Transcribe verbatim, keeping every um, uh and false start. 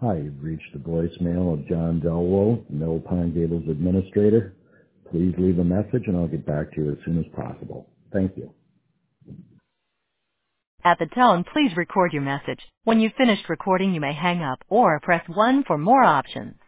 Hi, you've reached the voicemail of John Delwo, Mill Pine Gables Administrator. Please leave a message and I'll get back to you as soon as possible. Thank you. At the tone, please record your message. When you've finished recording, you may hang up or press one for more options.